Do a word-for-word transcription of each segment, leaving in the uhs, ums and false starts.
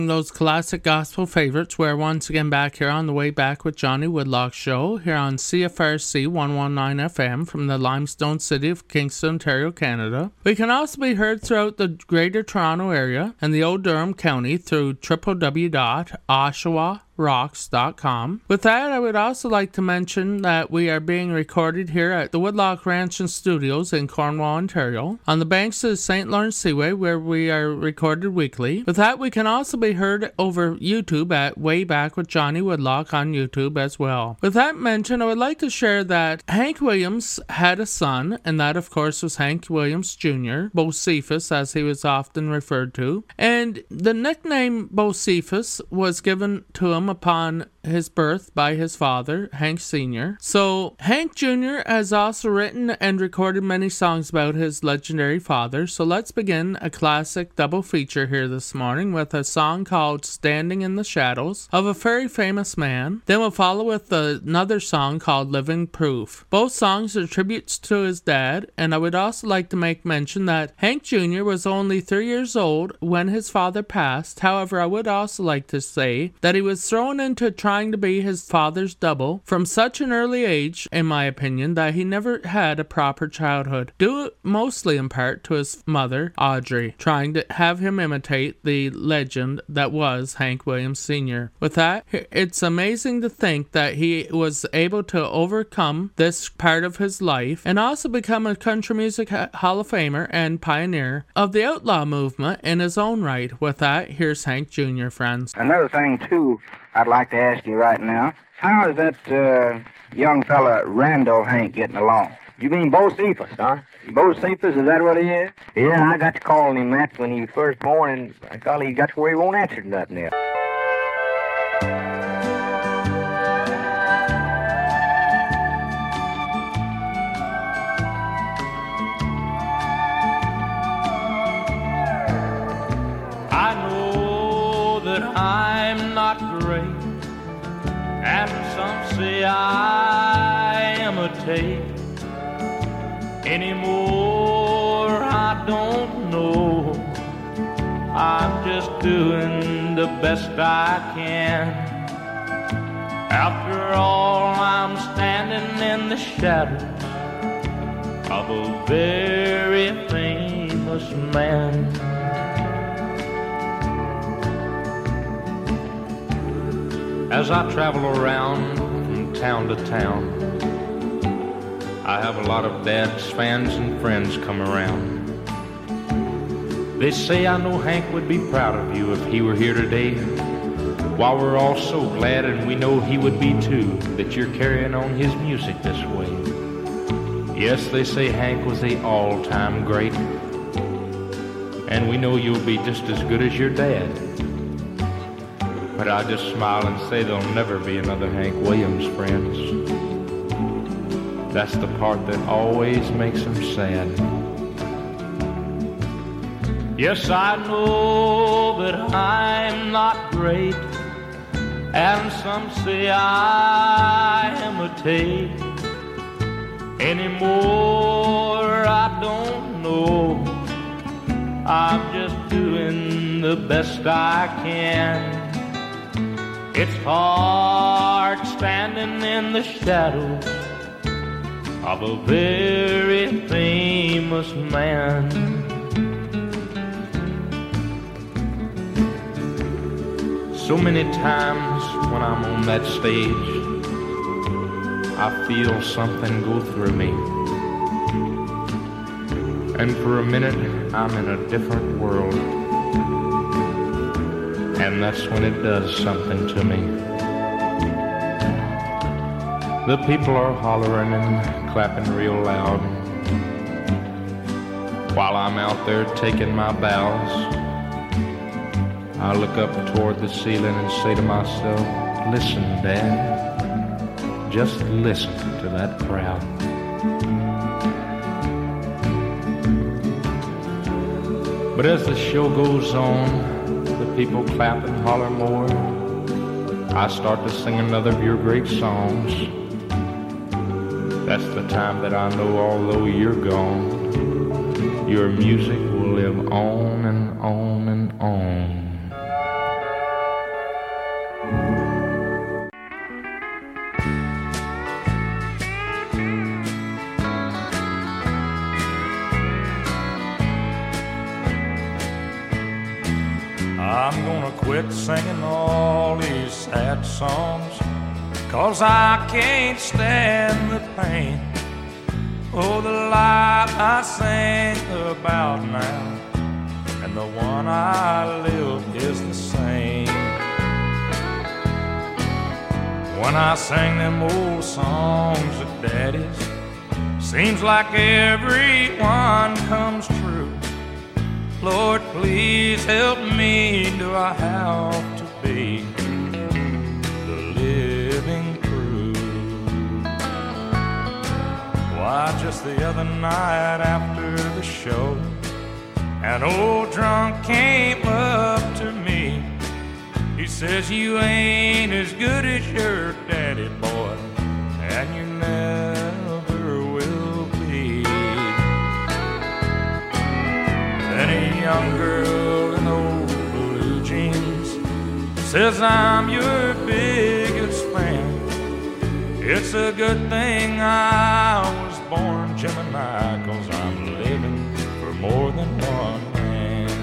Those classic gospel favorites. We're once again back here on the Way Back with Johnny Woodlock show here on C F R C one nineteen F M from the limestone city of Kingston, Ontario, Canada. We can also be heard throughout the Greater Toronto Area and the Old Durham County through w w w dot oshawa rocks dot com. With that, I would also like to mention that we are being recorded here at the Woodlock Ranch and Studios in Cornwall, Ontario, on the banks of the Saint Lawrence Seaway, where we are recorded weekly. With that, we can also be heard over YouTube at Way Back with Johnny Woodlock on YouTube as well. With that mentioned, I would like to share that Hank Williams had a son, and that of course was Hank Williams Junior, Bocephus as he was often referred to, and the nickname Bocephus was given to him upon his birth by his father, Hank Senior So Hank Junior has also written and recorded many songs about his legendary father. So let's begin a classic double feature here this morning with a song called Standing in the Shadows of a very famous man. Then we'll follow with another song called Living Proof. Both songs are tributes to his dad, and I would also like to make mention that Hank Junior was only three years old when his father passed. However, I would also like to say that he was thrown into trying to be his father's double from such an early age, in my opinion, that he never had a proper childhood, due mostly in part to his mother, Audrey, trying to have him imitate the legend that was Hank Williams Senior With that, it's amazing to think that he was able to overcome this part of his life and also become a country music Hall of Famer and pioneer of the outlaw movement in his own right. With that, here's Hank Junior, friends. Another thing, too, I'd like to ask you right now, how is that uh, young fella Randall Hank getting along? You mean Bocephus, huh? Bocephus, is that what he is? Yeah, I got to calling him that when he was first born, and I thought he got to where he won't answer nothing else. I know that I'm not great, and some say I imitate. Anymore, I don't know. I'm just doing the best I can. After all, I'm standing in the shadow of a very famous man. As I travel around from town to town, I have a lot of dad's fans and friends come around. They say, I know Hank would be proud of you if he were here today. While we're all so glad, and we know he would be too, that you're carrying on his music this way. Yes, they say Hank was the all-time great, and we know you'll be just as good as your dad. But I just smile and say there'll never be another Hank Williams, friends. That's the part that always makes him sad. Yes, I know that I'm not great, and some say I imitate. Anymore, I don't know. I'm just doing the best I can. It's hard standing in the shadows of a very famous man. So many times when I'm on that stage, I feel something go through me, and for a minute I'm in a different world, and that's when it does something to me. The people are hollering and clapping real loud, while I'm out there taking my bows. I look up toward the ceiling and say to myself, listen, Dad, just listen to that crowd. But as the show goes on, the people clap and holler more. I start to sing another of your great songs. That's the time that I know, although you're gone, your music will live on and on and on. I'm gonna quit singing all these sad songs, 'cause I can't stand the pain. Oh, the life I sing about now and the one I live is the same. When I sing them old songs of Daddy's, seems like every one comes true. Lord, please help me. Do I have to be the living proof? Why, just the other night after the show, an old drunk came up to me. He says, you ain't as good as your daddy, boy, and you never will be. Then a young girl in old blue jeans says, I'm your biggest fan. It's a good thing I was born Gemini, 'cause I'm living for more than one man.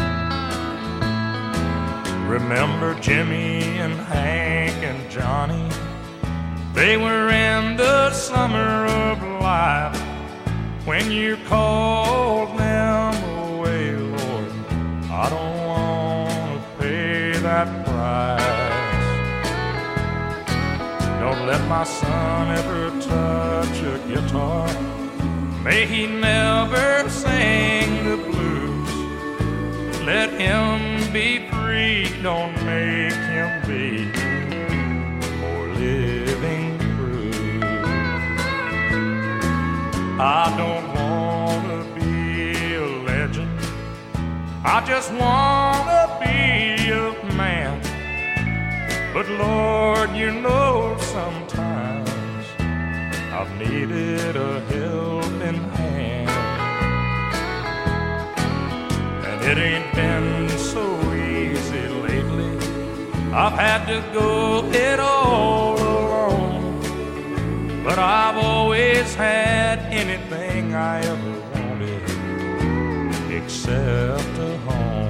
Remember Jimmy and Hank and Johnny? They were in the summer of life when you called them away, Lord. I don't want to pay that price. Don't let my son ever touch a guitar. May he never sing the blues. Let him be free, don't make him be more living proof. I don't want to be a legend, I just want to be a man. But Lord, you know sometimes I've needed a helping hand. And it ain't been so easy lately. I've had to go it all alone. But I've always had anything I ever wanted except a home.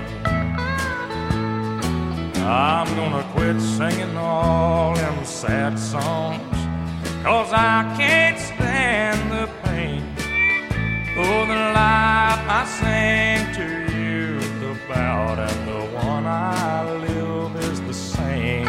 I'm gonna quit singing all them sad songs, 'cause I can't stand the pain. Oh, the life I sing to you about and the one I live is the same.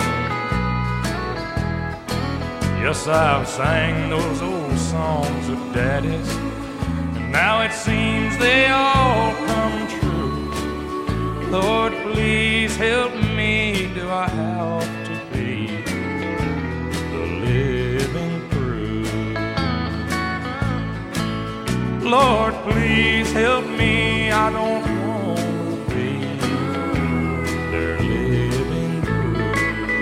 Yes, I've sang those old songs of Daddy's, and now it seems they all come true. Lord, please help me. Do I have to be the living proof? Lord, please help me. I don't want to be their living proof.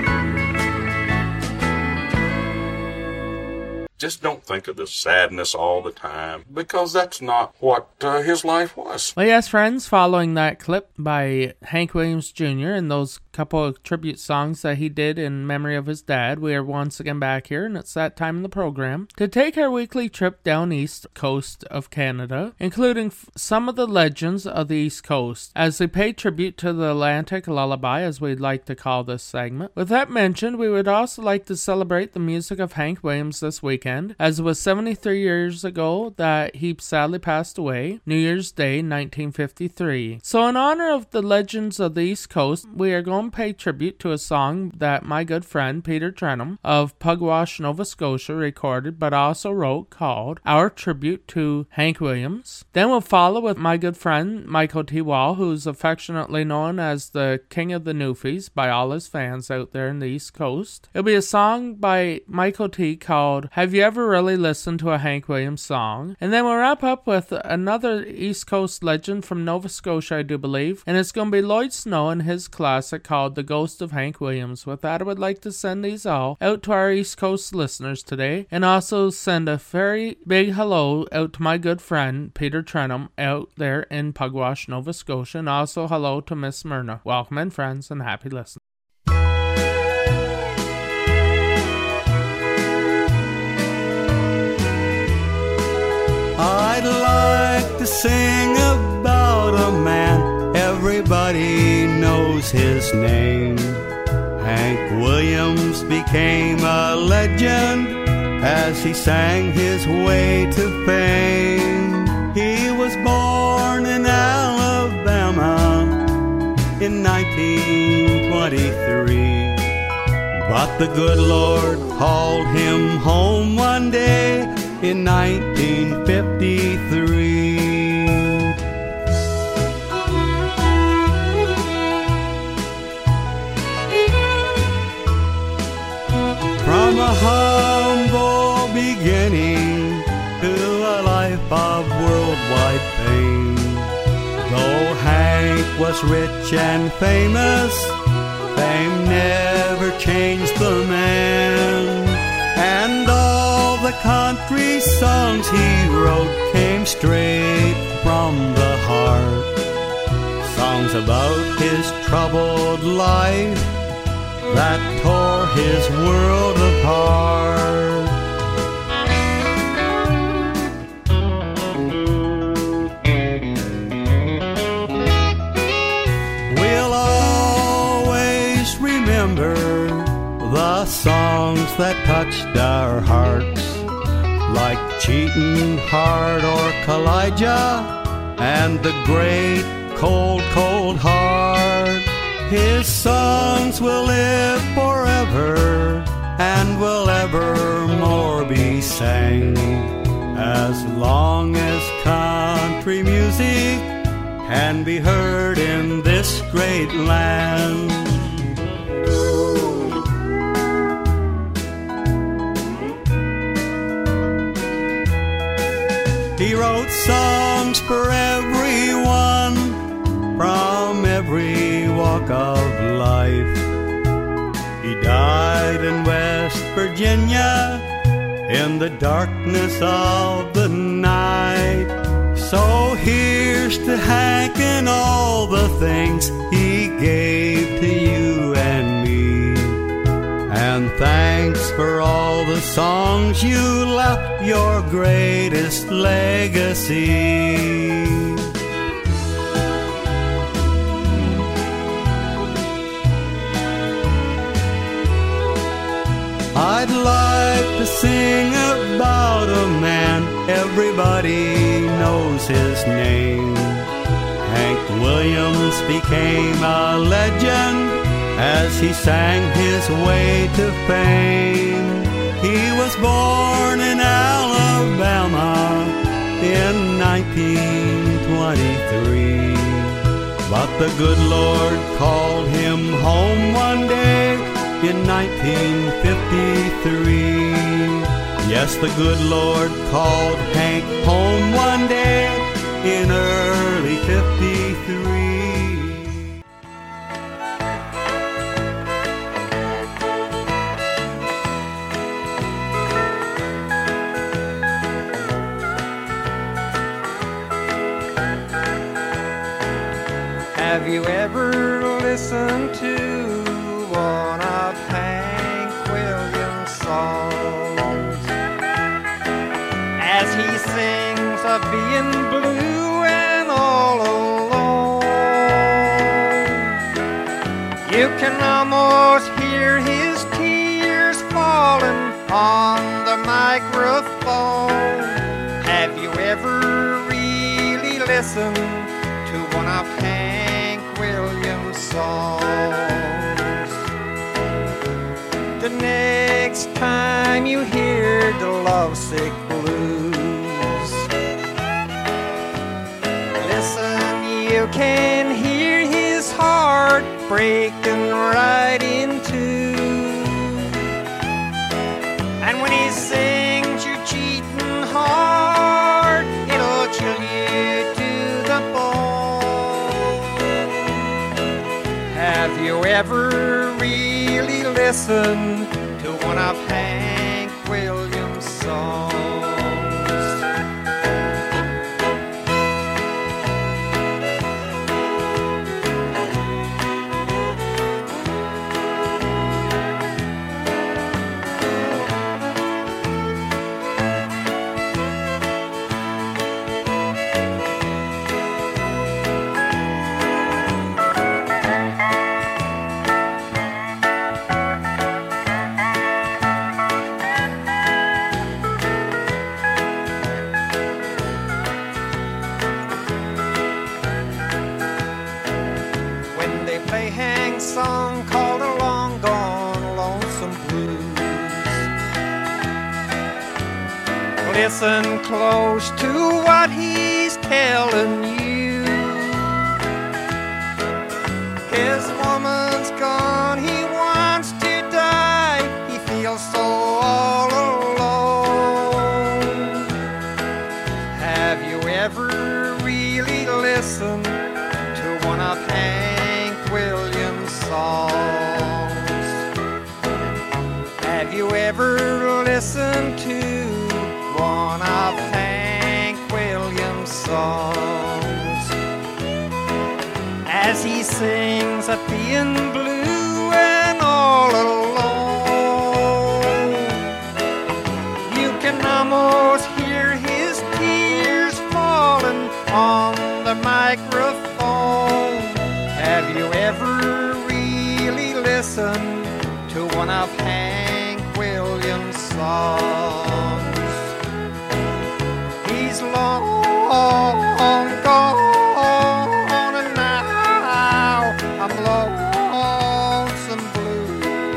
Just don't think of the sadness all the time, because that's not what uh, his life was. Well, yes, friends, following that clip by Hank Williams Junior and those couple of tribute songs that he did in memory of his dad, we are once again back here, and it's that time in the program to take our weekly trip down east coast of Canada, including f- some of the legends of the East Coast, as we pay tribute to the Atlantic Lullaby, as we'd like to call this segment. With that mentioned, we would also like to celebrate the music of Hank Williams this weekend, as it was seventy-three years ago that he sadly passed away, New Year's Day, nineteen fifty-three. So in honor of the legends of the East Coast, we are going to pay tribute to a song that my good friend Peter Trenum of Pugwash, Nova Scotia recorded but also wrote, called Our Tribute to Hank Williams. Then we'll follow with my good friend Michael T. Wall, who's affectionately known as the King of the Newfies by all his fans out there in the East Coast. It'll be a song by Michael T. called Have You Ever Really Listened to a Hank Williams Song? And then we'll wrap up with another East Coast legend from Nova Scotia, I do believe, and it's going to be Lloyd Snow and his classic called The Ghost of Hank Williams. With that, I would like to send these all out to our East Coast listeners today, and also send a very big hello out to my good friend Peter Trenum out there in Pugwash, Nova Scotia, and also hello to Miss Myrna. Welcome in, friends, and happy listening. I'd like to sing about a man everybody knows knows his name. Hank Williams became a legend as he sang his way to fame. He was born in Alabama in nineteen twenty-three, but the good Lord called him home one day in nineteen fifty-three. From a humble beginning to a life of worldwide fame, though Hank was rich and famous, fame never changed the man. And all the country songs he wrote came straight from the heart. Songs about his troubled life that tore his world apart. We'll always remember the songs that touched our hearts, like Cheatin' Heart or Kalijah and the great Cold, Cold Heart. His songs will live forever and will evermore be sang, as long as country music can be heard in this great land. He wrote songs for everyone from every walk of life. He died in West Virginia in the darkness of the night. So here's to Hank and all the things he gave to you and me. And thanks for all the songs you left, your greatest legacy. I'd like to sing about a man everybody knows his name. Hank Williams became a legend as he sang his way to fame. He was born in Alabama in nineteen twenty-three, but the good Lord called him home one day in nineteen fifty-three. Yes, the good Lord called Hank home one day in early fifty-three. Have you ever listened to one of Hank Williams' songs as he sings of being blue and all alone? You can almost hear his tears falling on the microphone. Have you ever really listened to one of Hank Williams' songs? The next time you hear the lovesick blues, listen, you can hear his heart breaking right in two. And when he sings your cheating heart, it'll chill you to the bone. Have you ever really listened to one of Hank Williams' songs? song called A Long Gone Lonesome Blues. Listen close to what he's telling you. His woman's gone, he wants to die, he feels so all alone. Have you ever really listened to one of Hank Williams' songs? Have you ever listened to one of Hank Williams' songs? As he sings of being blue and all alone, you can almost hear his tears falling on the microphone. Have you ever really listened to one of Hank Williams' songs? He's long gone, and now I'm lonesome blue.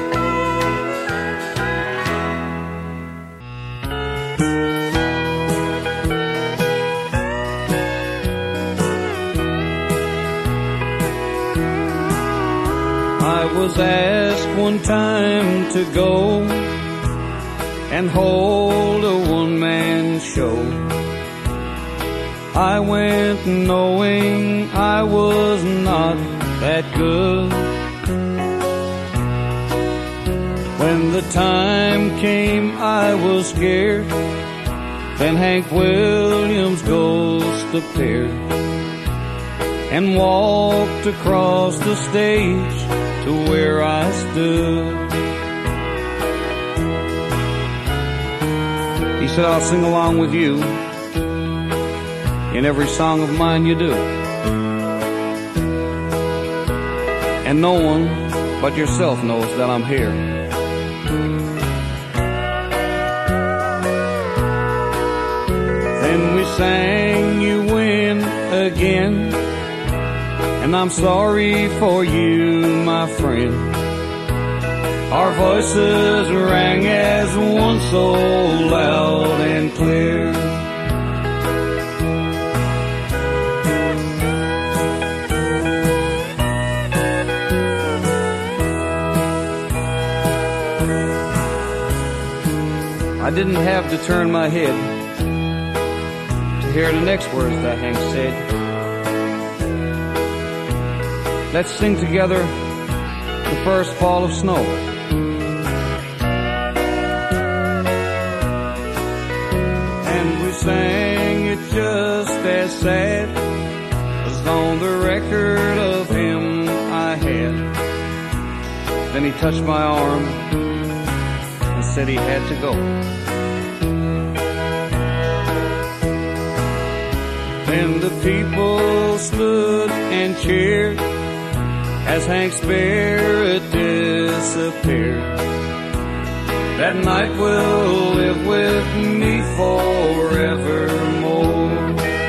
I was asked one time to go and hold a one-man show. I went knowing I was not that good. When the time came, I was scared. Then Hank Williams' ghost appeared and walked across the stage to where I stood. He said, I'll sing along with you in every song of mine you do. And no one but yourself knows that I'm here. Then we sang You Win Again, and I'm sorry for you, my friend. Our voices rang as one so loud and clear. I didn't have to turn my head to hear the next words that Hank said. Let's sing together the first fall of snow. And we sang it just as sad as on the record of him I had. Then he touched my arm and said he had to go. Then the people stood and cheered as Hank's spirit disappeared. That night will live with me forevermore.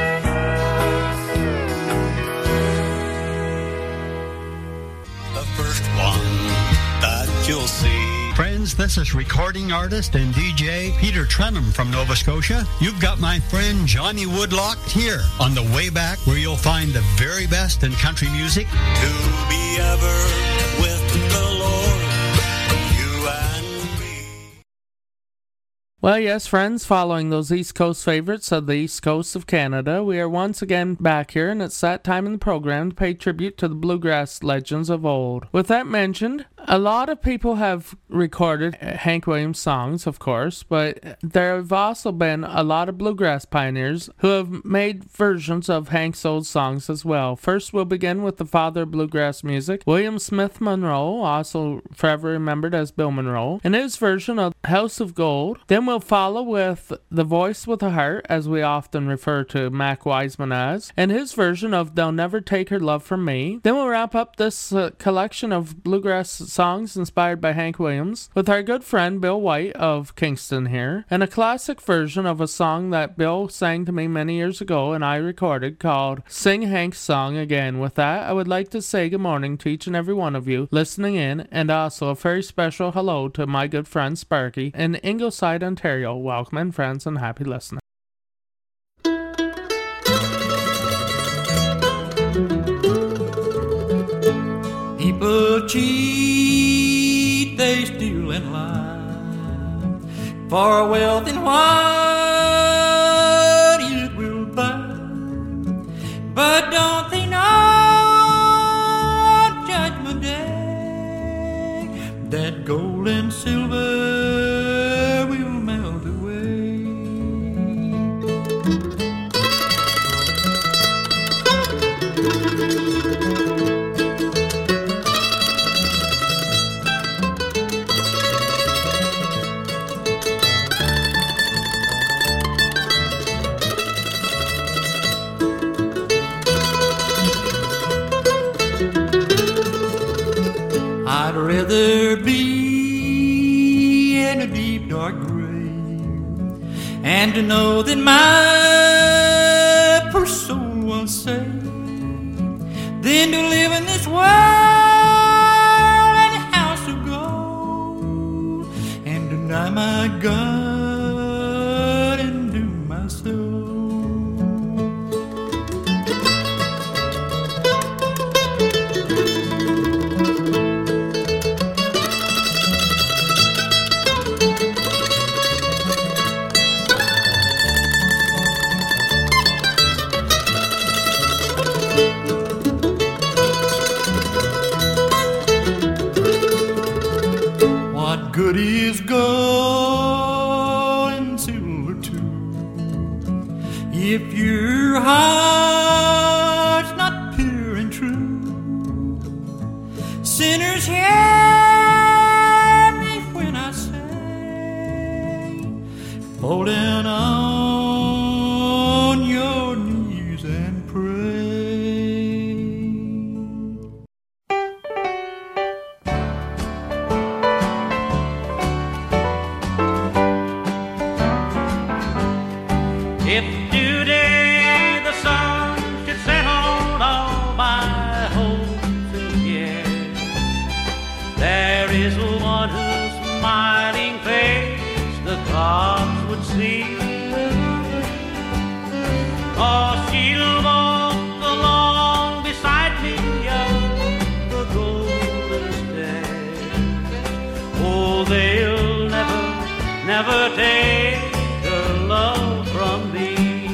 The first one that you'll see. Friends, this is recording artist and D J Peter Trenum from Nova Scotia. You've got my friend Johnny Woodlock here on the way back, where you'll find the very best in country music. To be ever with the Lord, you and me. Well, yes, friends, following those East Coast favorites of the East Coast of Canada, we are once again back here, and it's that time in the program to pay tribute to the bluegrass legends of old. With that mentioned, a lot of people have recorded Hank Williams songs, of course, but there have also been a lot of bluegrass pioneers who have made versions of Hank's old songs as well. First, we'll begin with the father of bluegrass music, William Smith Monroe, also forever remembered as Bill Monroe, in his version of House of Gold. Then we'll follow with the voice with a heart, as we often refer to Mac Wiseman as, and his version of They'll Never Take Her Love From Me. Then we'll wrap up this uh, collection of bluegrass songs inspired by Hank Williams Williams with our good friend Bill White of Kingston here, and a classic version of a song that Bill sang to me many years ago and I recorded called Sing Hank's Song Again. With that, I would like to say good morning to each and every one of you listening in, and also a very special hello to my good friend Sparky in Ingleside, Ontario. Welcome in, friends, and happy listening. People cheat, they steal and lie for wealth and what it will buy. But don't they know on Judgment Day that gold and silver will melt away? I'd rather be in a deep dark grave and to know that my poor soul was saved than to live in this world in a house of gold and deny my God and do my soul. Good is gold and silver too, if your heart's not pure and true. Sinners, hear me when I say, fall down on your knees and pray. If today the sun should set on all my hopes and cares, there is one whose smiling face the gods would see. Oh, she'll walk along beside me on the golden stair. Oh, they'll never, never take her love from me.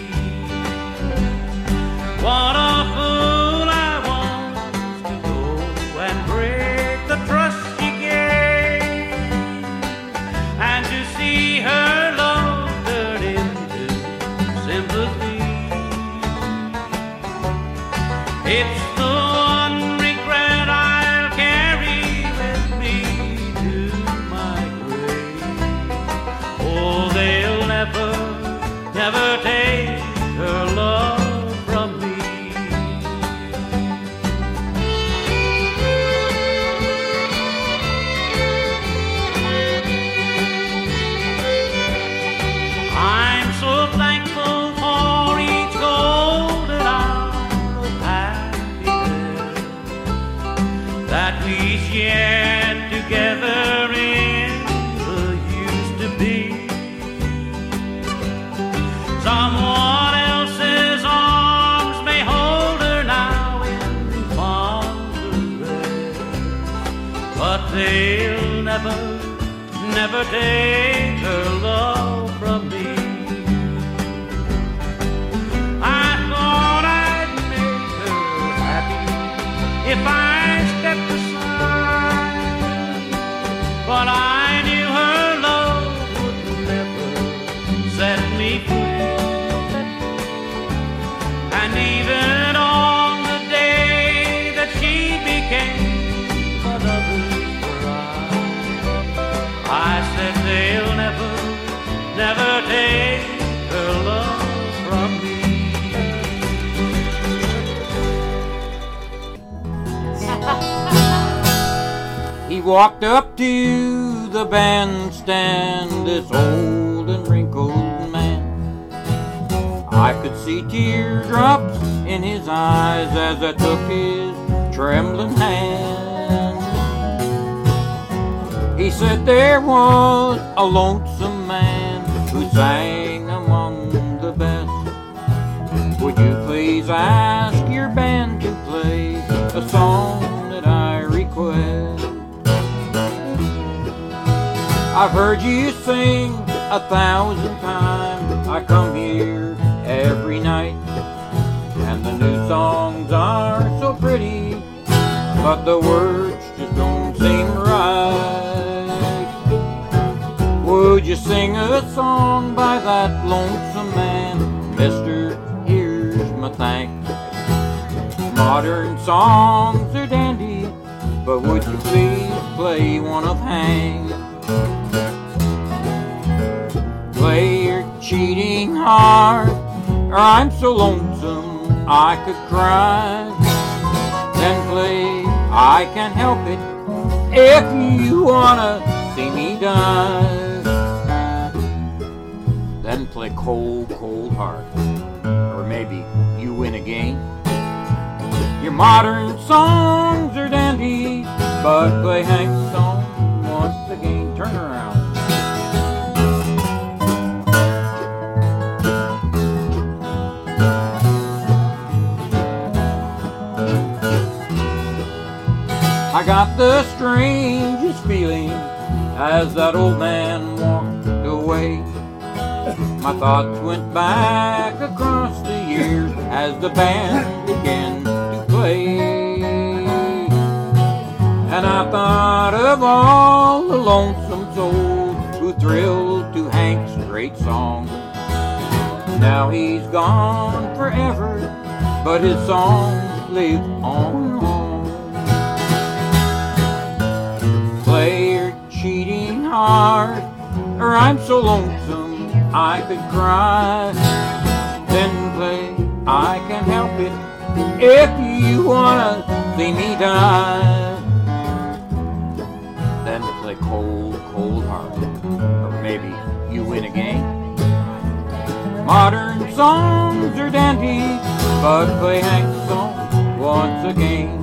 What a fool I was to go and break the trust she gave, and to see her love turn into sympathy. It's the one regret I'll carry with me to my grave. Oh, they'll never, never take her love from me. I'm so thankful for each golden hour of happiness that we shared together in the used to be. Someone else's arms may hold her now in fond embrace, but they'll never, never take her love from me. I thought I'd make her happy if I stepped aside, but I knew her love would never set me free. And even on the day that she became another's bride, I said they'll never, never He walked up to the bandstand, this old and wrinkled man. I could see teardrops in his eyes as I took his trembling hand. He said there was a lonesome man who sang among the best. Would you please ask your band to play a song that I request? I've heard you sing a thousand times. I come here every night, and the new songs are so pretty, but the words just don't seem right. Would you sing a song by that lonesome man, mister? Here's my thanks. Modern songs are dandy, but would you please play one of Hank's? Play your cheating heart, or I'm so lonesome I could cry. Then play I Can't Help It if you wanna see me die. Then play Cold, Cold Heart, or maybe You Win Again. Your modern songs are dandy, but play Hank's song once again. Turn around. I got the strangest feeling as that old man walked away. My thoughts went back across the years as the band began to play. And I thought of all the lonesome souls who thrilled to Hank's great song. Now he's gone forever, but his songs live on and on. Play your cheating heart, or I'm so lonesome I could cry. Then play I Can't Help It if you wanna see me die. Then play Cold, Cold Heart, or maybe You Win Again. Modern songs are dandy, but play Hank's song once again.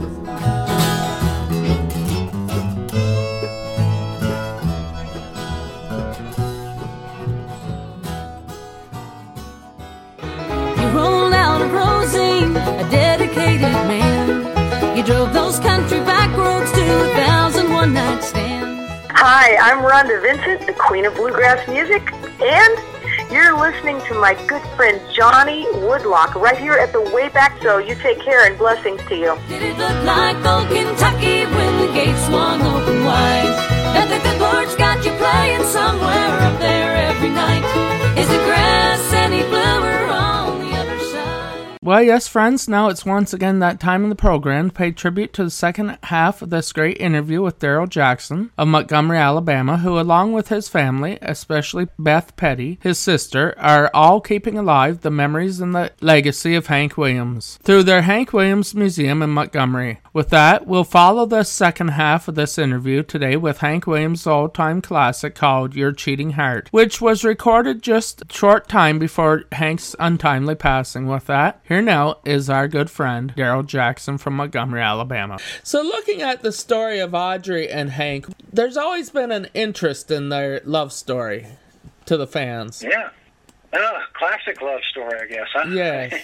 Rolled out of Rosine, a dedicated man. You drove those country back roads to a thousand one-night stands. Hi, I'm Rhonda Vincent, the Queen of Bluegrass Music, and you're listening to my good friend Johnny Woodlock right here at the Wayback Show. You take care and blessings to you. Did it look like old Kentucky when the gates swung open wide? That the good Lord's got you playing somewhere up there every night. Is the grass any bluer on the other side? Well, yes, friends, now it's once again that time in the program to pay tribute to the second half of this great interview with Daryl Jackson of Montgomery, Alabama, who, along with his family, especially Beth Petty, his sister, are all keeping alive the memories and the legacy of Hank Williams through their Hank Williams Museum in Montgomery. With that, we'll follow the second half of this interview today with Hank Williams' old-time classic called Your Cheating Heart, which was recorded just a short time before Hank's untimely passing. With that, here now is our good friend Daryl Jackson from Montgomery, Alabama. So looking at the story of Audrey and Hank, there's always been an interest in their love story to the fans. Yeah. Uh, classic love story, I guess, huh? Yes.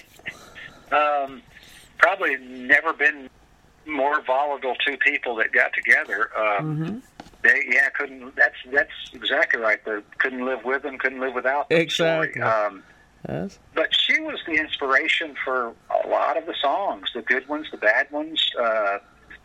um, probably never been more volatile two people that got together. Um, mm-hmm. They, yeah, couldn't. That's that's exactly right. They couldn't live with them, couldn't live without them. Exactly. Um, yes. But she was the inspiration for a lot of the songs, the good ones, the bad ones. Uh,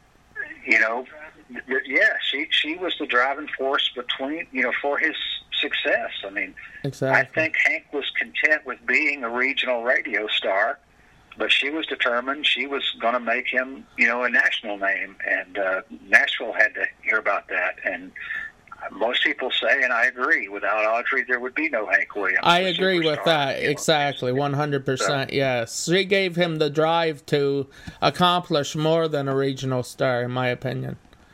you know, th- yeah, she she was the driving force between, you know, for his success. I mean, exactly. I think Hank was content with being a regional radio star, but she was determined she was going to make him, you know, a national name, and uh, Nashville had to hear about that. And most people say, and I agree, without Audrey, there would be no Hank Williams. I agree with that, exactly, one hundred percent, yes. She gave him the drive to accomplish more than a regional star, in my opinion.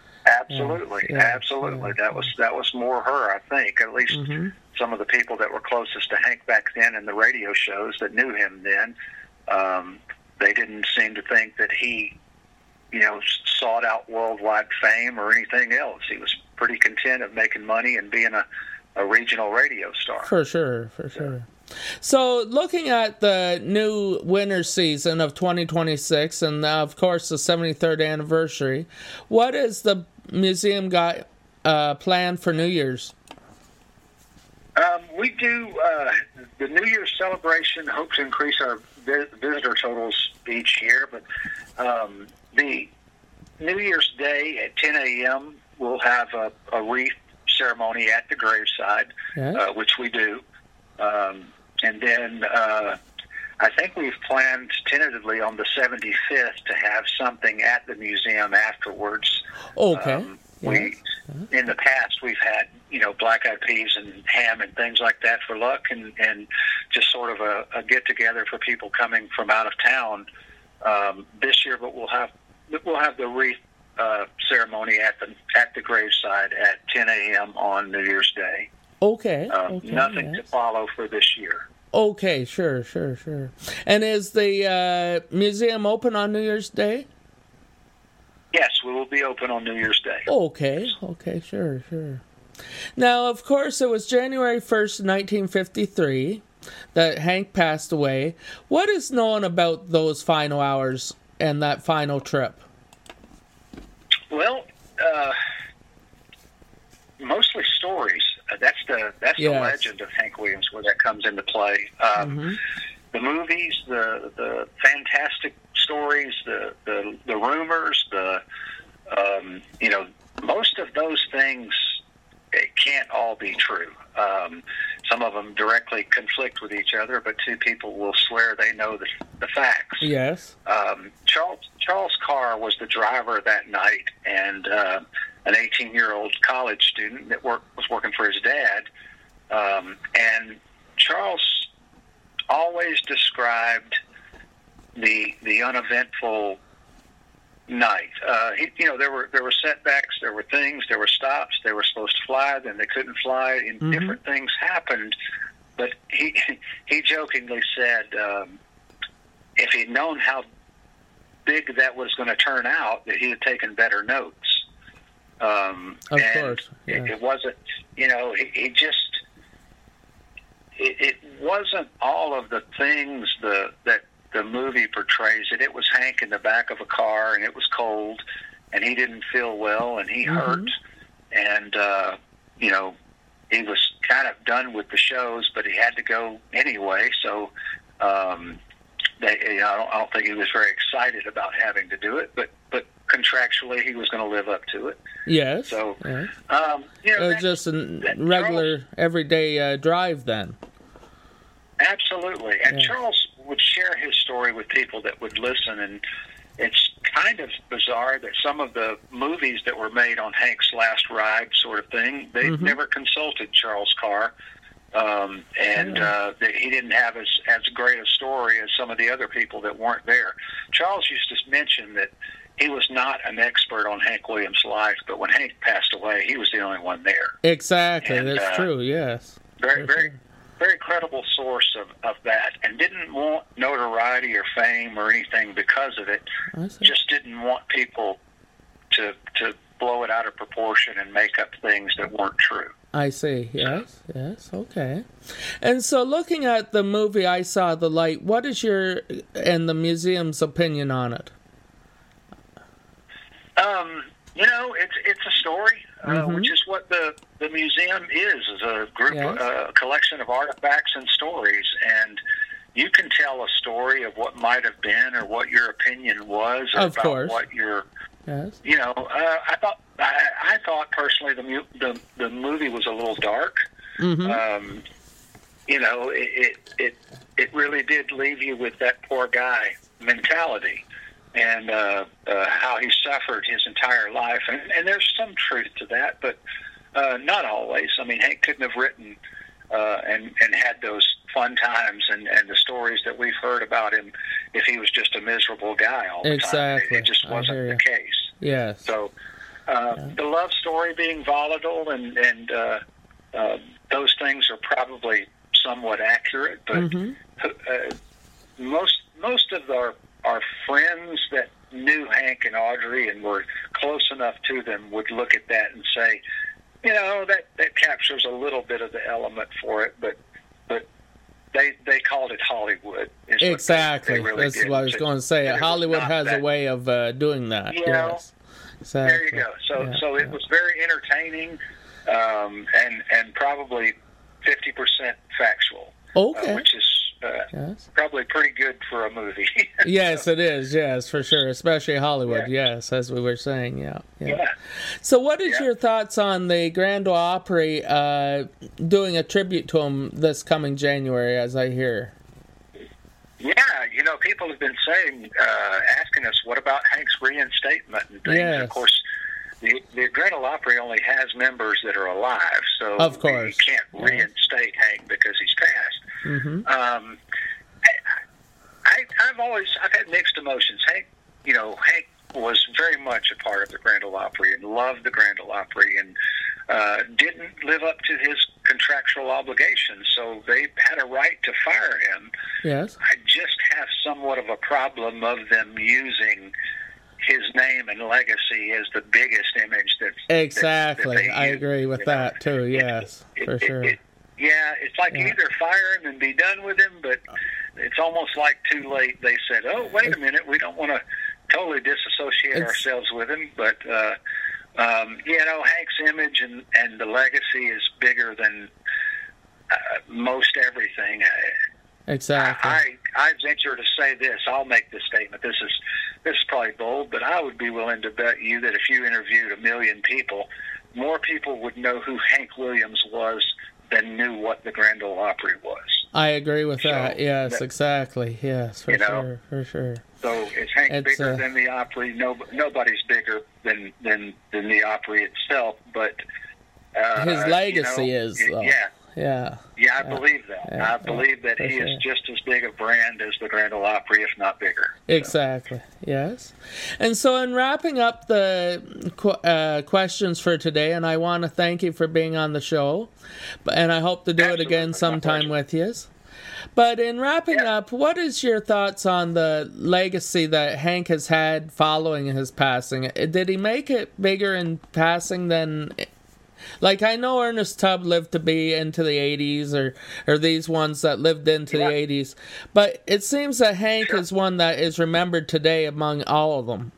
absolutely, Yeah, yeah, absolutely. yeah. That was that was more her, I think. At least Mm-hmm. some of the people that were closest to Hank back then in the radio shows that knew him then, um, they didn't seem to think that he, you know, sought out worldwide fame or anything else. He was pretty content of making money and being a, a regional radio star. For sure, for sure. So, looking at the new winter season of twenty twenty-six, and uh, of course the seventy-third anniversary, what is the museum got uh, planned for New Year's? Um, we do uh, the New Year's celebration. Hope to increase our vi- visitor totals each year, but um, the New Year's Day at ten a.m. we'll have a, a wreath ceremony at the graveside, Yeah. uh, which we do. Um, and then uh, I think we've planned tentatively on the seventy-fifth to have something at the museum afterwards. Okay. Um, we, in the past, we've had, you know, black-eyed peas and ham and things like that for luck, and, and just sort of a, a get-together for people coming from out of town um, this year. But we'll have we'll have the wreath uh, ceremony at the at the graveside at ten a.m. on New Year's Day. Okay. Um, okay nothing yes. to follow for this year. Okay, sure, sure, sure. And is the uh, museum open on New Year's Day? Yes, we will be open on New Year's Day. Okay, okay, sure, sure. Now, of course, it was January first, nineteen fifty-three that Hank passed away. What is known about those final hours and that final trip? Well, uh, mostly stories. Uh, that's the that's Yes. the legend of Hank Williams, where that comes into play. Um, Mhm. The movies, the the fantastic stories, the the, the rumors, the um, you know, most of those things, it can't all be true. Um, some of them directly conflict with each other, but two people will swear they know the, the facts. Yes. Um, Charles Charles Carr was the driver that night, and uh, an eighteen-year-old college student that work, was working for his dad. Um, and Charles always described the the uneventful night. Uh, he, you know, there were there were setbacks, there were things, there were stops. They were supposed to fly, then they couldn't fly, and Mhm. different things happened. But he he jokingly said, um, if he'd known how big that was going to turn out, that he had taken better notes. Um, Of and course, yeah. it, it wasn't, you know, he, he just, it, it wasn't all of the things the, that the movie portrays it. It was Hank in the back of a car, and it was cold, and he didn't feel well, and he Mhm. hurt, and, uh, you know, he was kind of done with the shows, but he had to go anyway, so, um, they, you know, I don't, I don't think he was very excited about having to do it, but, but contractually he was going to live up to it. Yes. So, yes. um, you know, It was that- just a that regular, everyday uh, drive then. Absolutely. And Yeah. Charles would share his story with people that would listen, and it's kind of bizarre that some of the movies that were made on Hank's last ride sort of thing, they Mhm. never consulted Charles Carr. Um, and uh, that he didn't have as, as great a story as some of the other people that weren't there. Charles used to mention that he was not an expert on Hank Williams' life, but when Hank passed away, he was the only one there. Exactly, And, that's uh, true, yes. Very, For very, sure. very credible source of, of that, and didn't want notoriety or fame or anything because of it. I see. Just didn't want people to to blow it out of proportion and make up things that weren't true. I see, yes, yes, okay. And so looking at the movie I Saw the Light, what is your and the museum's opinion on it? Um, you know, it's it's a story, uh, Mhm. which is what the, the museum is, is a group, Yes. uh, a collection of artifacts and stories, and you can tell a story of what might have been or what your opinion was or Of about course. what your, Yes. you know, uh, I thought I, I thought personally the, mu- the the movie was a little dark. Mm-hmm. Um, you know, it, it it it really did leave you with that poor guy mentality, and uh, uh, how he suffered his entire life. And, and there's some truth to that, but uh, not always. I mean, Hank couldn't have written uh, and and had those fun times and, and the stories that we've heard about him if he was just a miserable guy all the time. Exactly. It, it just I wasn't hear the you. case. Yes. So Uh, yeah. The love story being volatile and and uh, uh, those things are probably somewhat accurate, but Mm-hmm. uh, most most of our our friends that knew Hank and Audrey and were close enough to them would look at that and say, you know, that, that captures a little bit of the element for it, but but they they called it Hollywood. is what Exactly. they- they really That's did. what I was So going to say. it was Hollywood not has a that- way of uh, doing that. You know, Yes. Exactly. There you go. So Yeah, so it yeah. was very entertaining, um, and and probably fifty percent factual. Okay. Uh, which is uh, Yes. probably pretty good for a movie. Yes, it is. Yes, for sure. Especially Hollywood. Yes, as we were saying. Yeah. Yeah. Yeah. So, what is Yeah. your thoughts on the Grand Ole Opry uh, doing a tribute to him this coming January, as I hear? Yeah, you know, people have been saying, uh, asking us, what about Hank's reinstatement and things? Yes. Of course, the, the Grand Ole Opry only has members that are alive, so Of course. you can't Yeah. reinstate Hank because he's passed. Mm-hmm. Um, I, I, I've always, I've had mixed emotions. Hank, you know, Hank was very much a part of the Grand Ole Opry and loved the Grand Ole Opry and uh, didn't live up to his contractual obligations, so they had a right to fire him. Yes. I just have somewhat of a problem of them using his name and legacy as the biggest image that Exactly. that they I use, agree with you know. that, too. Yes, It- for it- sure. it- yeah, it's like Yeah. either fire him and be done with him, but it's almost like too late. They said, "Oh, wait a minute, we don't want to totally disassociate It's- ourselves with him." But uh, um, you know, Hank's image and and the legacy is bigger than uh, most everything. Exactly. I, I venture to say this. I'll make this statement. This is this is probably bold, but I would be willing to bet you that if you interviewed a million people, more people would know who Hank Williams was than knew what the Grand Ole Opry was. I agree with that. Yes, that- exactly. Yes, for You know, sure. For sure. So is Hank It's, bigger uh, than the Opry? No, nobody's bigger than than than the Opry itself. But uh, His legacy you know, is, y- though. yeah. Yeah. Yeah, I Yeah. believe that. Yeah, I believe that for he sure. is just as big a brand as the Grand Ole Opry, if not bigger. Exactly. Yes. And so, in wrapping up the qu- uh, questions for today, and I want to thank you for being on the show, but- and I hope to do it again sometime with you. But in wrapping up, what is your thoughts on the legacy that Hank has had following his passing? Did he make it bigger in passing than... Like, I know Ernest Tubb lived to be into the eighties, or, or these ones that lived into the eighties, but it seems that Hank is one that is remembered today among all of them.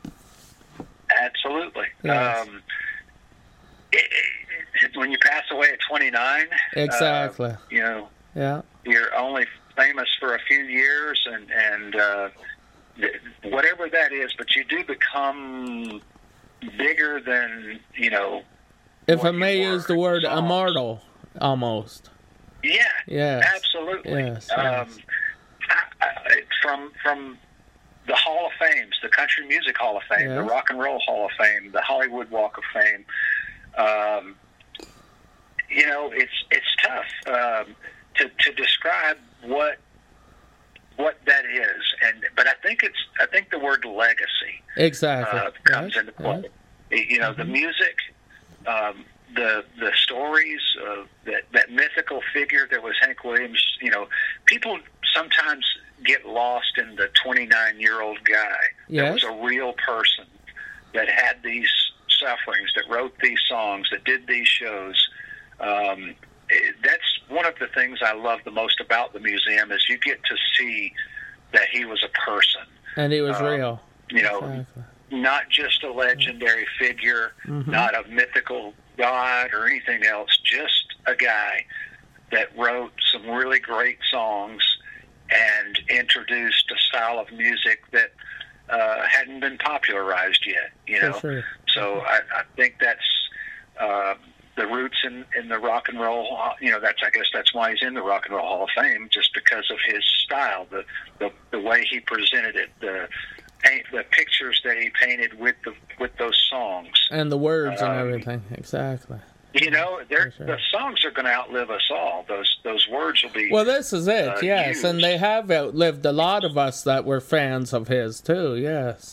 Absolutely. Yes. Um, it, it, when you pass away at twenty-nine, Exactly. uh, you know, Yeah. you're only famous for a few years, and and uh, th- whatever that is, but you do become bigger than you know. If I may use the word immortal, almost. Yeah. Yes. Absolutely. Yes, Um, yes. I, I, from from the Hall of Fames, the Country Music Hall of Fame, the Yes. Rock and Roll Hall of Fame, the Hollywood Walk of Fame. Um, you know, it's it's tough um, to to describe what what that is, and but I think it's I think the word legacy Exactly. uh, comes Yes, into play. yes. You know, the music, um, the the stories, uh, that that mythical figure that was Hank Williams. You know, people sometimes get lost in the twenty-nine year old guy that Yes. was a real person that had these sufferings, that wrote these songs, that did these shows. Um, it- that's one of the things I love the most about the museum is you get to see that he was a person. And he was Um, real. You know, Exactly. not just a legendary figure, Mhm. not a mythical god or anything else, just a guy that wrote some really great songs and introduced a style of music that uh, hadn't been popularized yet, you For know. sure. So I, I think that's uh, the roots in, in the rock and roll. You know, that's I guess that's why he's in the Rock and Roll Hall of Fame, just because of his style, the the, the way he presented it, the paint, the pictures that he painted with the with those songs. And the words and Um, everything. Exactly. You know, they're, For sure. the songs are going to outlive us all. Those those words will be. Well, this is it, uh, yes. And used. they have outlived a lot of us that were fans of his, too, yes.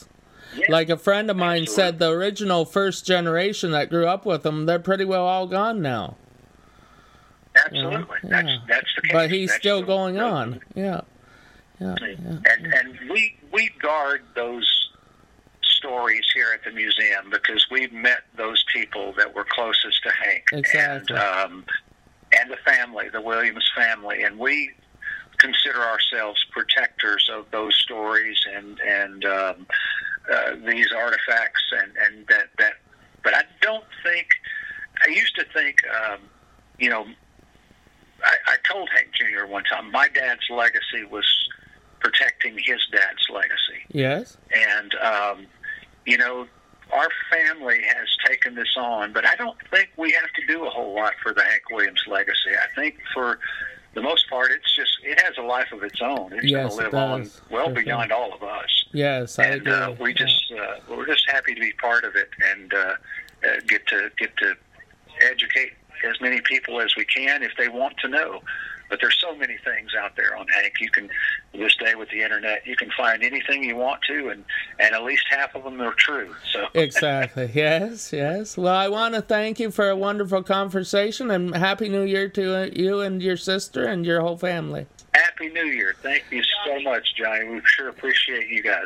Yeah. Like a friend of mine Absolutely. said, the original first generation that grew up with him, they're pretty well all gone now. Absolutely. Yeah. That's that's the case. But he's That's still the- going the- on. Yeah. Yeah. yeah. And and we we guard those stories here at the museum because we've met those people that were closest to Hank. Exactly. And um, and the family, the Williams family, and we consider ourselves protectors of those stories and and um, uh, these artifacts and and that that. But I don't think I used to think, um, you know. I, I told Hank Junior one time, my dad's legacy was protecting his dad's legacy. Yes. And, um, you know, our family has taken this on, but I don't think we have to do a whole lot for the Hank Williams legacy. I think for the most part, it's just, it has a life of its own. It's Yes, going to it live on does. well For sure. beyond all of us. Yes, I And agree. uh, we just, uh, we're just happy to be part of it and uh, uh, get to get to educate as many people as we can if they want to know. But there's so many things out there on Hank. You can, this day with the internet, you can find anything you want to, and, and at least half of them are true. So Exactly. Yes, yes. Well, I want to thank you for a wonderful conversation, and Happy New Year to uh, you and your sister and your whole family. Happy New Year. Thank you so much, Johnny. We sure appreciate you guys.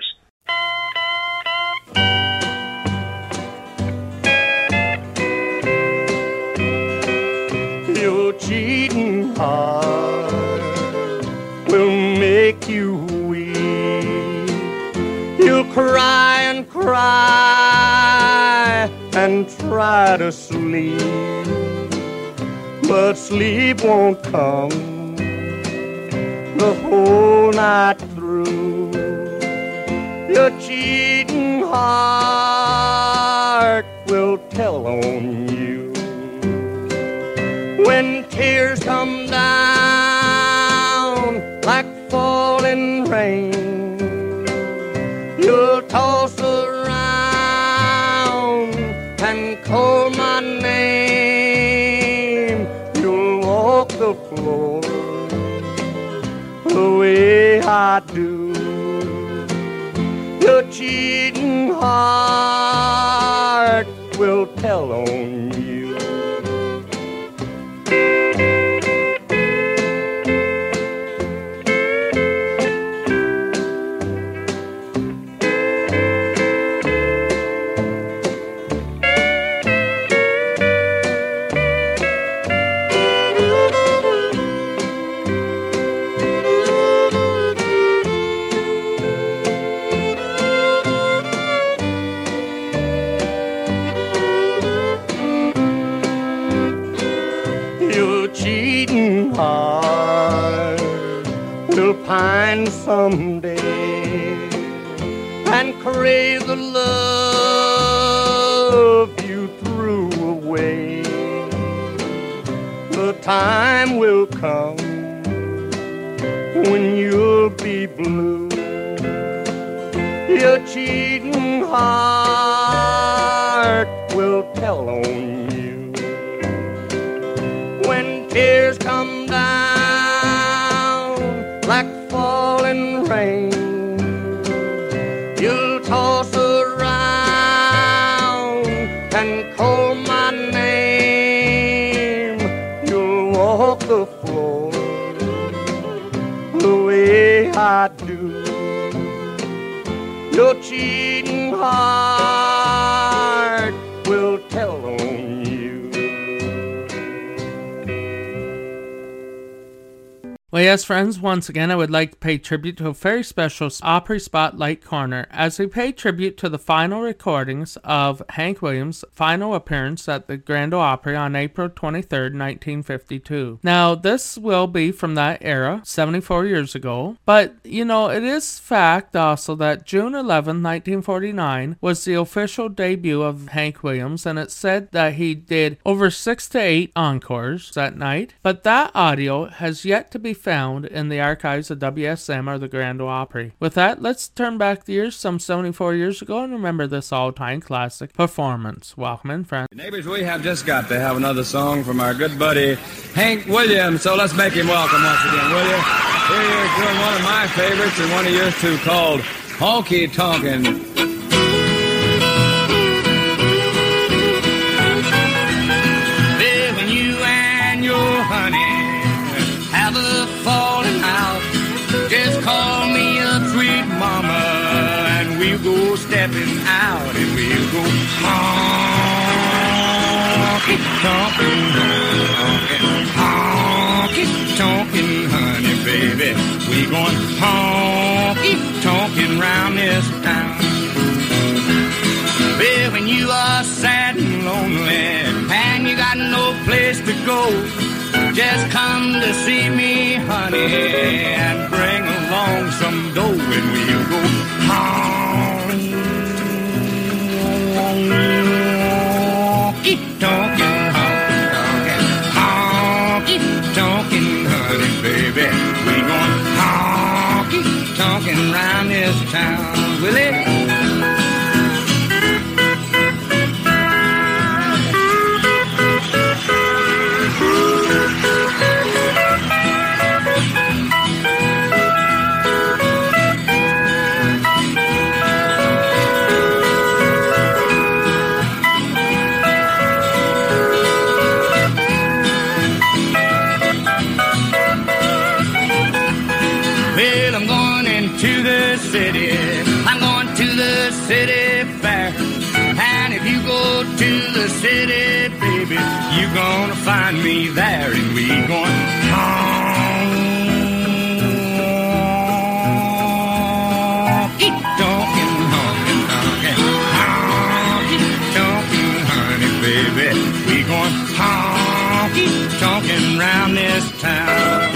Your cheating heart will make you weep. You'll cry and cry and try to sleep, but sleep won't come the whole night through. Your cheating heart will tell on you. When tears come down like falling rain, you'll toss around and call my name. You'll walk the floor the way I do. Your cheating heart will tell on you. Heart will pine someday and crave the love you threw away. The time will come when you'll be blue. Your cheating heart will tell on you. When tears come down like falling rain, you'll toss around and call my name. You'll walk the floor the way I do. Your cheating heart will tell on you. Well, yes, friends, once again, I would like to pay tribute to a very special Opry Spotlight Corner as we pay tribute to the final recordings of Hank Williams' final appearance at the Grand Ole Opry on April twenty-third, nineteen fifty-two. Now, this will be from that era, seventy-four years ago, but, you know, it is fact also that June eleventh, nineteen forty-nine was the official debut of Hank Williams, and it's said that he did over six to eight encores that night, but that audio has yet to be found in the archives of W S M or the Grand Ole Opry. With that, let's turn back the years some seventy-four years ago and remember this all-time classic performance. Welcome in, friends. Neighbors, we have just got to have another song from our good buddy Hank Williams, so let's make him welcome once again, will you? Here he is doing one of my favorites and one of yours too, called Honky Tonkin'. go honky tonkin', honky tonkin', honey, baby. We going honky tonkin' round this town. Well, when you are sad and lonely and you got no place to go, just come to see me, honey, and bring along some dough, and we'll go honky tonkin', honky tonkin', honey, baby. We going honky tonkin' round this town, will it? City fair, and if you go to the city, baby, you're gonna find me there, and we going honky tonkin', honky tonkin', honky tonkin', honey, baby, we going honky tonkin' round this town.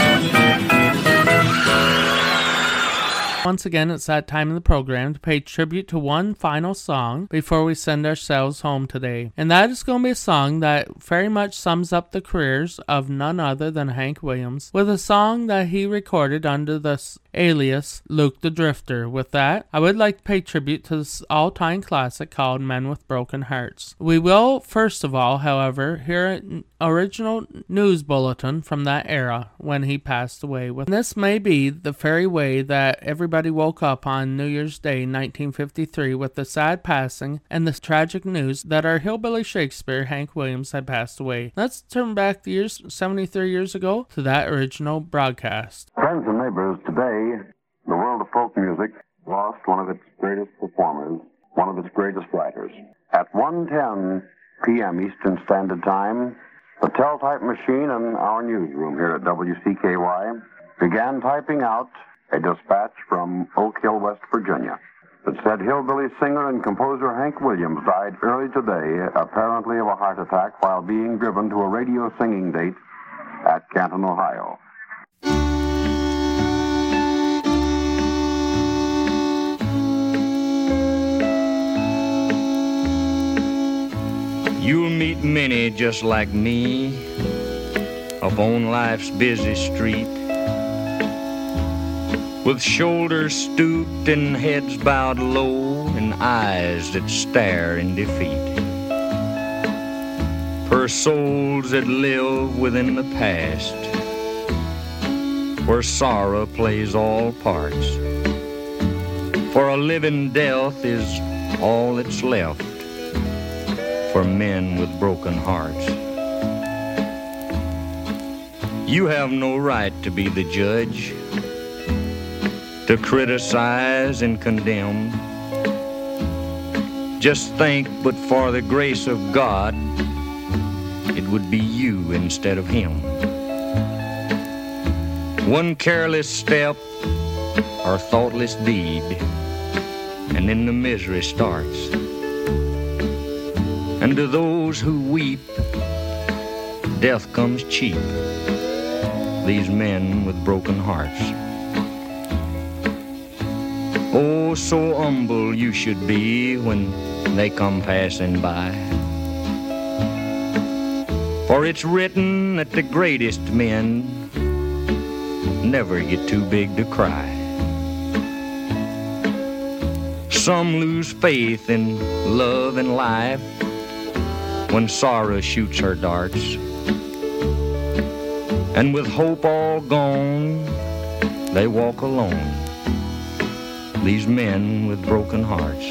Once again, it's that time in the program to pay tribute to one final song before we send ourselves home today. And that is going to be a song that very much sums up the careers of none other than Hank Williams, with a song that he recorded under the alias Luke the Drifter. With that, I would like to pay tribute to this all-time classic called Men with Broken Hearts. We will, first of all, however, hear an original news bulletin from that era when he passed away. With this may be the very way that everybody woke up on New Year's Day nineteen fifty-three with the sad passing and the tragic news that our hillbilly Shakespeare, Hank Williams, had passed away. Let's turn back the years seventy-three years ago to that original broadcast. Friends and neighbors, today the world of folk music lost one of its greatest performers, one of its greatest writers. At one ten p.m. Eastern Standard Time, the teletype machine in our newsroom here at W C K Y began typing out a dispatch from Oak Hill, West Virginia, that said hillbilly singer and composer Hank Williams died early today, apparently of a heart attack, while being driven to a radio singing date at Canton, Ohio. You'll meet many just like me up on life's busy street, with shoulders stooped and heads bowed low and eyes that stare in defeat. For souls that live within the past, where sorrow plays all parts. For a living death is all that's left for men with broken hearts. You have no right to be the judge, to criticize and condemn. Just think, but for the grace of God, it would be you instead of him. One careless step or thoughtless deed, and then the misery starts. And to those who weep, death comes cheap, these men with broken hearts. Oh, so humble you should be when they come passing by. For it's written that the greatest men never get too big to cry. Some lose faith in love and life when sorrow shoots her darts. And with hope all gone, they walk alone, these men with broken hearts.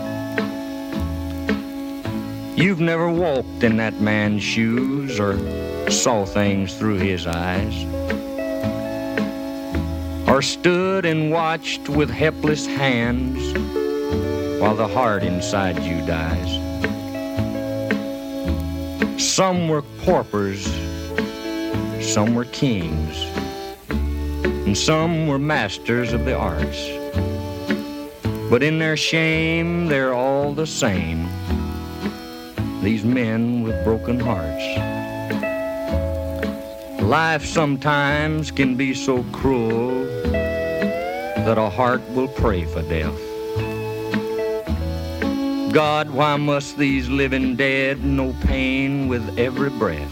You've never walked in that man's shoes or saw things through his eyes, or stood and watched with helpless hands while the heart inside you dies. Some were paupers, some were kings, and some were masters of the arts. But in their shame, they're all the same, these men with broken hearts. Life sometimes can be so cruel that a heart will pray for death. God, why must these living dead know pain with every breath?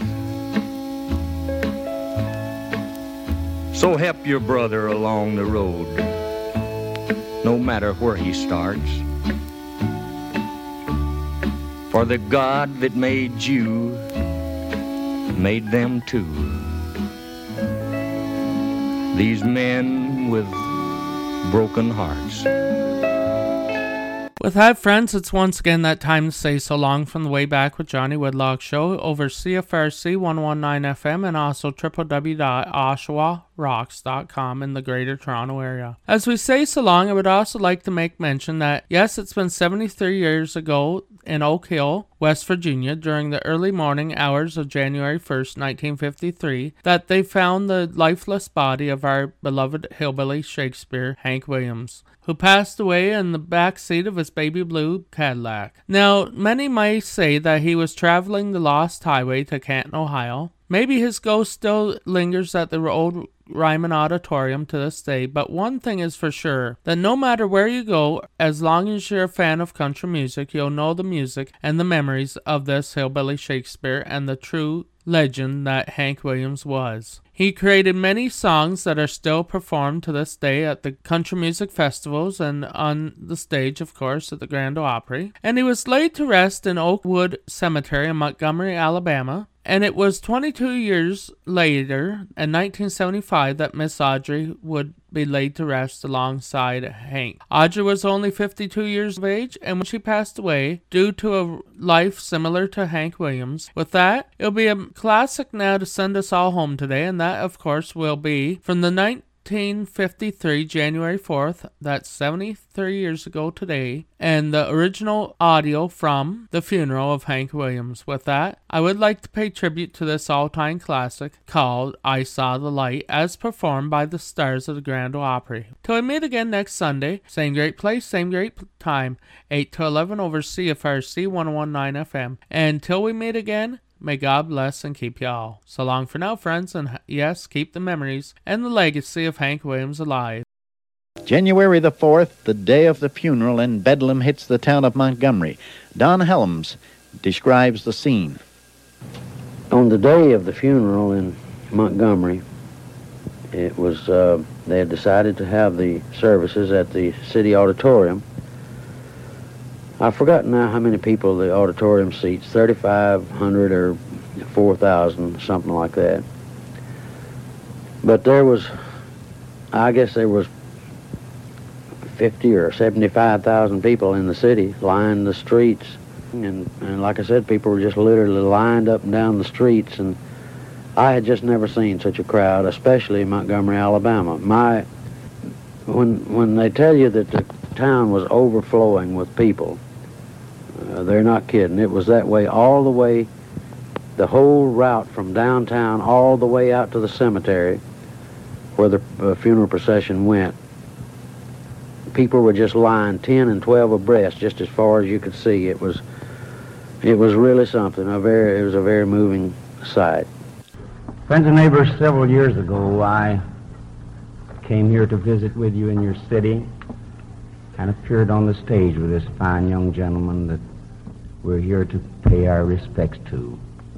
So help your brother along the road, no matter where he starts. For the God that made you made them too. These men with broken hearts. With that, friends, it's once again that time to say so long from the Way Back with Johnny Woodlock show over C F R C one nineteen F M and also w w w dot oshawa rocks dot com in the Greater Toronto Area. As we say so long, I would also like to make mention that, yes, it's been seventy-three years ago in Oak Hill, West Virginia, during the early morning hours of January first, nineteen fifty-three, that they found the lifeless body of our beloved hillbilly Shakespeare, Hank Williams, who passed away in the back seat of his baby blue Cadillac. Now, many might say that he was traveling the lost highway to Canton, Ohio. Maybe his ghost still lingers at the old Ryman Auditorium to this day, but one thing is for sure, that no matter where you go, as long as you're a fan of country music, you'll know the music and the memories of this hillbilly Shakespeare and the true legend that Hank Williams was. He created many songs that are still performed to this day at the country music festivals and on the stage, of course, at the Grand Ole Opry. And he was laid to rest in Oakwood Cemetery in Montgomery, Alabama. And it was twenty-two years later, in nineteen seventy-five, that Miss Audrey would be laid to rest alongside Hank. Audrey was only fifty-two years of age, and when she passed away, due to a life similar to Hank Williams. With that, it'll be a classic now to send us all home today, and that, of course, will be from the nineteen fifty-three, January fourth, that's seventy-three years ago today, and the original audio from the funeral of Hank Williams. With that, I would like to pay tribute to this all-time classic called I Saw the Light, as performed by the stars of the Grand Ole Opry. Till we meet again next Sunday, same great place, same great time, eight to eleven over C F R C one nineteen F M. And till we meet again, may God bless and keep you all. So long for now, friends, and yes, keep the memories and the legacy of Hank Williams alive. January the fourth, the day of the funeral in Bedlam, hits the town of Montgomery. Don Helms describes the scene. On the day of the funeral in Montgomery, it was, uh, they had decided to have the services at the city auditorium. I've forgotten now how many people the auditorium seats, thirty-five hundred or four thousand, something like that. But there was, I guess there was fifty or seventy-five thousand people in the city lined the streets. And, and like I said, people were just literally lined up and down the streets. And I had just never seen such a crowd, especially in Montgomery, Alabama. My, when, when they tell you that the town was overflowing with people, Uh, they're not kidding. It was that way all the way, the whole route from downtown all the way out to the cemetery where the uh, funeral procession went. People were just lying ten and twelve abreast, just as far as you could see. It was, it was really something. A very, it was a very moving sight. Friends and neighbors, several years ago, I came here to visit with you in your city and appeared on the stage with this fine young gentleman that we're here to pay our respects to.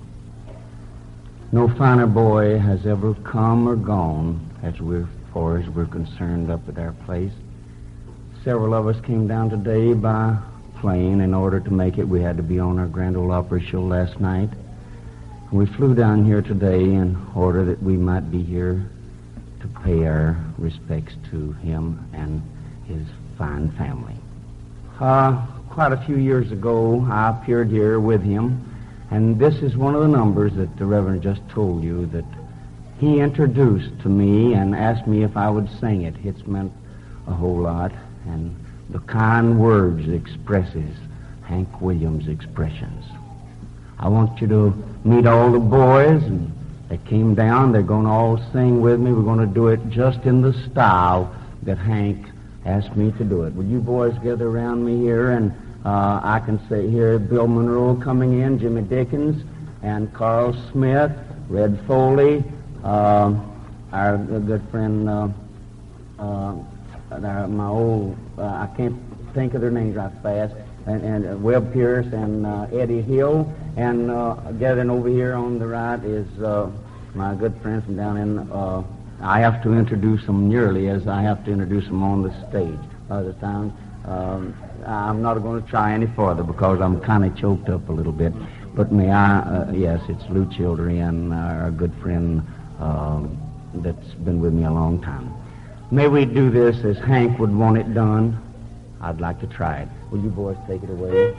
No finer boy has ever come or gone as we're, far as we're concerned up at our place. Several of us came down today by plane in order to make it. We had to be on our Grand Ole Opry show last night. We flew down here today in order that we might be here to pay our respects to him and his fine family. Uh, quite a few years ago, I appeared here with him, and this is one of the numbers that the Reverend just told you that he introduced to me and asked me if I would sing it. It's meant a whole lot, and the kind words that expresses Hank Williams' expressions. I want you to meet all the boys, and they came down. They're going to all sing with me. We're going to do it just in the style that Hank asked me to do it. Will you boys gather around me here? And uh, I can say here, Bill Monroe coming in, Jimmy Dickens, and Carl Smith, Red Foley, uh, our good friend, uh, uh, my old, uh, I can't think of their names right fast, and, and uh, Webb Pierce and uh, Eddie Hill, and uh, gathering over here on the right is uh, my good friend from down in, uh, I have to introduce them nearly as I have to introduce them on the stage. By the time, um, I'm not going to try any further because I'm kind of choked up a little bit. But may I, uh, yes, it's Lou Childerian, our good friend uh, that's been with me a long time. May we do this as Hank would want it done? I'd like to try it. Will you boys take it away?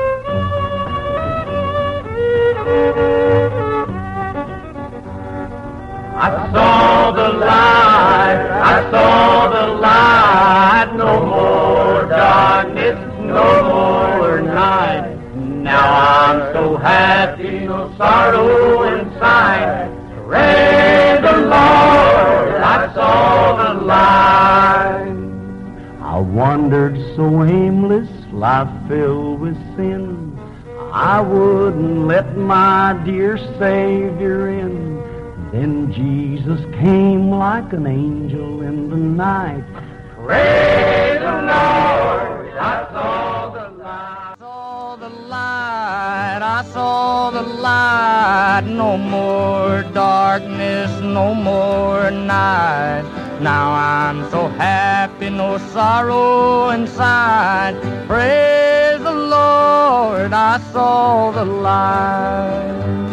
I saw the light, I saw the light, no more darkness, no more night. Now I'm so happy, no sorrow inside. Praise the Lord, I saw the light. I wandered so aimless, life filled with sin. I wouldn't let my dear Savior in. Then Jesus came like an angel in the night. Praise the Lord, I saw the light. I saw the light, I saw the light. No more darkness, no more night. Now I'm so happy, no sorrow inside. Praise the Lord, I saw the light.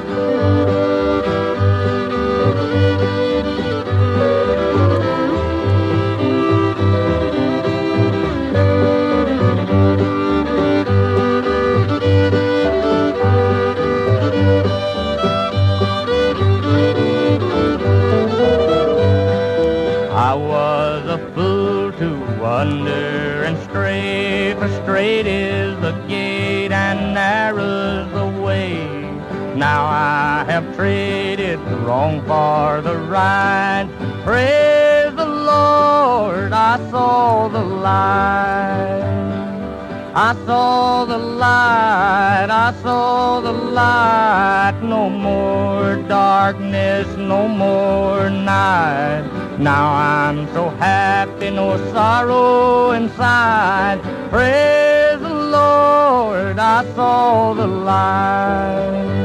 I was a fool to wander and stray, for straight is the gate and narrow's the way. Now I have traded the wrong for the right. Praise the Lord, I saw the light. I saw the light, I saw the light. No more darkness, no more night. Now I'm so happy, no sorrow inside. Praise the Lord, I saw the light.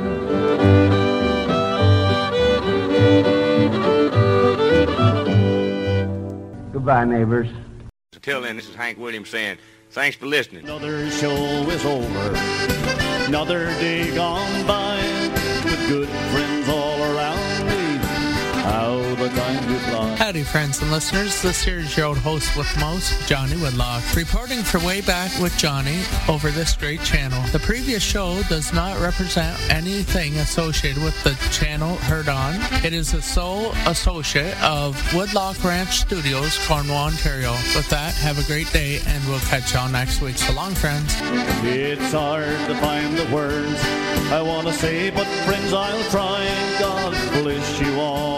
Goodbye, neighbors. Until then, this is Hank Williams saying, thanks for listening. Another show is over. Another day gone by with good friends all around me. How the time we fly. Howdy, friends and listeners. This here is your old host with most, Johnny Woodlock, reporting for Way Back with Johnny over this great channel. The previous show does not represent anything associated with the channel heard on. It is the sole associate of Woodlock Ranch Studios, Cornwall, Ontario. With that, have a great day, and we'll catch y'all next week. So long, friends. It's hard to find the words I want to say, but friends, I'll try. God bless you all.